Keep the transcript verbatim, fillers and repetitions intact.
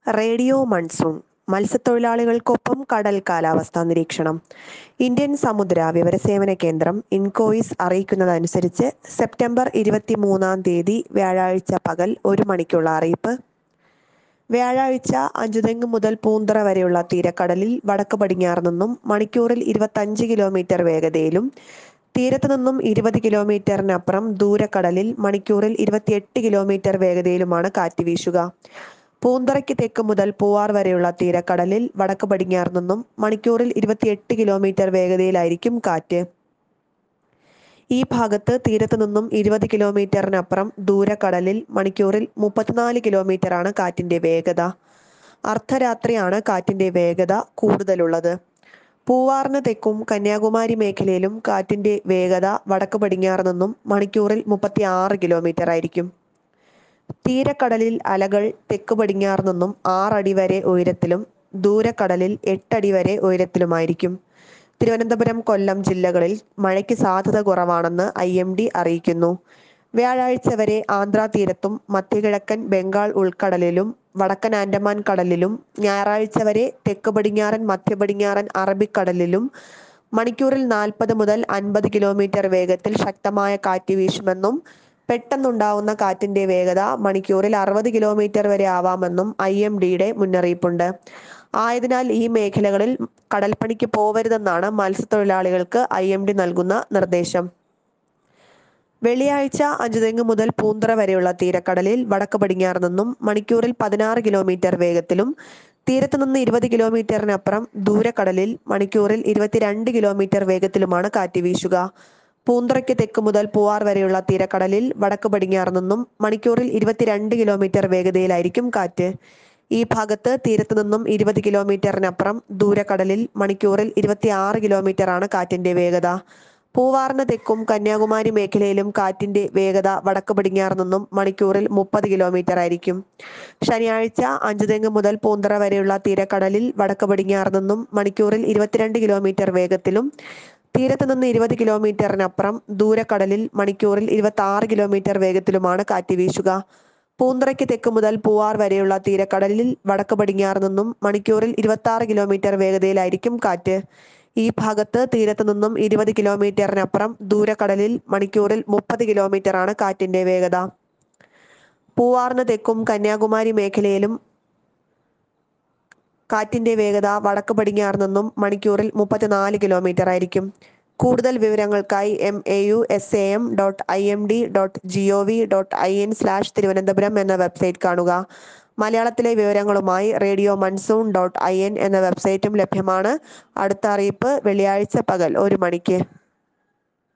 Radio monsoon മത്സ്യത്തൊഴിലാളികൾക്കൊപ്പം കടൽ കാലാവസ്ഥാ നിരീക്ഷണം. ഇന്ത്യൻ സമുദ്ര വിവരസേവന കേന്ദ്രം ഇൻകോയിസ് അറിയിക്കുന്നതനുസരിച്ച് സെപ്റ്റംബർ ഇരുപത്തിമൂന്നാം തീയതി വ്യാഴാഴ്ച പകൽ ഒരു മണിക്കുള്ള അറിയിപ്പ്. വ്യാഴാഴ്ച അഞ്ചുതെങ്ങ് മുതൽ പൂന്തറ വരെയുള്ള തീരക്കടലിൽ വടക്ക് പടിഞ്ഞാറ് നിന്നും മണിക്കൂറിൽ ഇരുപത്തഞ്ച് കിലോമീറ്റർ വേഗതയിലും തീരത്ത് നിന്നും ഇരുപത് കിലോമീറ്ററിനപ്പുറം ദൂരക്കടലിൽ മണിക്കൂറിൽ ഇരുപത്തിയെട്ട് കിലോമീറ്റർ വേഗതയിലുമാണ് കാറ്റ് വീശുക. പൂന്തറയ്ക്ക് തെക്ക് മുതൽ പൂവാർ വരെയുള്ള തീരക്കടലിൽ വടക്ക് പടിഞ്ഞാറ് നിന്നും മണിക്കൂറിൽ ഇരുപത്തിയെട്ട് കിലോമീറ്റർ വേഗതയിലായിരിക്കും കാറ്റ്. ഈ ഭാഗത്ത് തീരത്ത് നിന്നും ഇരുപത് കിലോമീറ്ററിനപ്പുറം ദൂരക്കടലിൽ മണിക്കൂറിൽ മുപ്പത്തിനാല് കിലോമീറ്ററാണ് കാറ്റിന്റെ വേഗത. അർദ്ധരാത്രിയാണ് കാറ്റിന്റെ വേഗത കൂടുതലുള്ളത്. പൂവാറിന് തെക്കും കന്യാകുമാരി മേഖലയിലും കാറ്റിന്റെ വേഗത വടക്ക് പടിഞ്ഞാറ് നിന്നും മണിക്കൂറിൽ മുപ്പത്തി ആറ് കിലോമീറ്റർ ആയിരിക്കും. തീരക്കടലിൽ അലകൾ തെക്ക് പടിഞ്ഞാറ് നിന്നും ആറടി വരെ ഉയരത്തിലും ദൂരക്കടലിൽ എട്ടടി വരെ ഉയരത്തിലുമായിരിക്കും. തിരുവനന്തപുരം, കൊല്ലം ജില്ലകളിൽ മഴയ്ക്ക് സാധ്യത കുറവാണെന്ന് ഐ എം ഡി അറിയിക്കുന്നു. വ്യാഴാഴ്ച വരെ ആന്ധ്രാ തീരത്തും മധ്യകിഴക്കൻ ബംഗാൾ ഉൾക്കടലിലും വടക്കൻ ആൻഡമാൻ കടലിലും ഞായറാഴ്ച വരെ തെക്ക് പടിഞ്ഞാറൻ മധ്യ പടിഞ്ഞാറൻ അറബിക്കടലിലും മണിക്കൂറിൽ നാൽപ്പത് മുതൽ അൻപത് കിലോമീറ്റർ വേഗത്തിൽ ശക്തമായ കാറ്റ് വീശുമെന്നും പെട്ടെന്നുണ്ടാവുന്ന കാറ്റിന്റെ വേഗത മണിക്കൂറിൽ അറുപത് കിലോമീറ്റർ വരെ ആവാമെന്നും ഐ എം ഡിയുടെ മുന്നറിയിപ്പുണ്ട്. ആയതിനാൽ ഈ മേഖലകളിൽ കടൽപ്പണിക്ക് പോവരുതെന്നാണ് മത്സ്യത്തൊഴിലാളികൾക്ക് ഐ എം ഡി നൽകുന്ന നിർദ്ദേശം. വെള്ളിയാഴ്ച അഞ്ചുതെങ്ങ് മുതൽ പൂന്തറ വരെയുള്ള തീരക്കടലിൽ വടക്ക് പടിഞ്ഞാറ് നിന്നും മണിക്കൂറിൽ പതിനാറ് കിലോമീറ്റർ വേഗത്തിലും തീരത്ത് നിന്ന് ഇരുപത് കിലോമീറ്ററിനപ്പുറം ദൂരക്കടലിൽ മണിക്കൂറിൽ ഇരുപത്തിരണ്ട് കിലോമീറ്റർ വേഗത്തിലുമാണ് കാറ്റ് വീശുക. പൂന്തറയ്ക്ക് തെക്ക് മുതൽ പൂവാർ വരെയുള്ള തീരക്കടലിൽ വടക്ക് പടിഞ്ഞാറ് നിന്നും മണിക്കൂറിൽ ഇരുപത്തിരണ്ട് കിലോമീറ്റർ വേഗതയിലായിരിക്കും കാറ്റ്. ഈ ഭാഗത്ത് തീരത്ത് നിന്നും ഇരുപത് കിലോമീറ്ററിനപ്പുറം ദൂരക്കടലിൽ മണിക്കൂറിൽ ഇരുപത്തിയാറ് കിലോമീറ്ററാണ് കാറ്റിന്റെ വേഗത. പൂവാറിന് തെക്കും കന്യാകുമാരി മേഖലയിലും കാറ്റിന്റെ വേഗത വടക്ക് പടിഞ്ഞാറ് നിന്നും മണിക്കൂറിൽ മുപ്പത് കിലോമീറ്റർ ആയിരിക്കും. ശനിയാഴ്ച അഞ്ചുതെങ്ങ് മുതൽ പൂന്തറ വരെയുള്ള തീരക്കടലിൽ വടക്ക് പടിഞ്ഞാറ് നിന്നും മണിക്കൂറിൽ ഇരുപത്തിരണ്ട് കിലോമീറ്റർ വേഗത്തിലും തീരത്ത് നിന്ന് ഇരുപത് കിലോമീറ്ററിനപ്പുറം ദൂരക്കടലിൽ മണിക്കൂറിൽ ഇരുപത്തി ആറ് കിലോമീറ്റർ വേഗത്തിലുമാണ് കാറ്റ് വീശുക. പൂന്തറയ്ക്ക് തെക്ക് മുതൽ പൂവാർ വരെയുള്ള തീരക്കടലിൽ വടക്ക് പടിഞ്ഞാറ് നിന്നും മണിക്കൂറിൽ ഇരുപത്തി ആറ് കിലോമീറ്റർ വേഗതയിലായിരിക്കും കാറ്റ്. ഈ ഭാഗത്ത് തീരത്ത് നിന്നും ഇരുപത് കിലോമീറ്ററിനപ്പുറം ദൂരക്കടലിൽ മണിക്കൂറിൽ മുപ്പത് കിലോമീറ്ററാണ് കാറ്റിന്റെ വേഗത. പൂവാറിന് തെക്കും കന്യാകുമാരി മേഖലയിലും കാറ്റിന്റെ വേഗത വടക്ക് പടിഞ്ഞാറ് നിന്നും മണിക്കൂറിൽ മുപ്പത്തിനാല് കിലോമീറ്റർ ആയിരിക്കും. കൂടുതൽ വിവരങ്ങൾക്കായി M A U S A M dot I M D dot G O V dot I N slash Thiruvananthapuram എന്ന വെബ്സൈറ്റ് കാണുക. മലയാളത്തിലെ വിവരങ്ങളുമായി radio monsoon dot I N എന്ന വെബ്സൈറ്റും ലഭ്യമാണ്. അടുത്ത അറിയിപ്പ് വെള്ളിയാഴ്ച പകൽ ഒരു മണിക്ക്.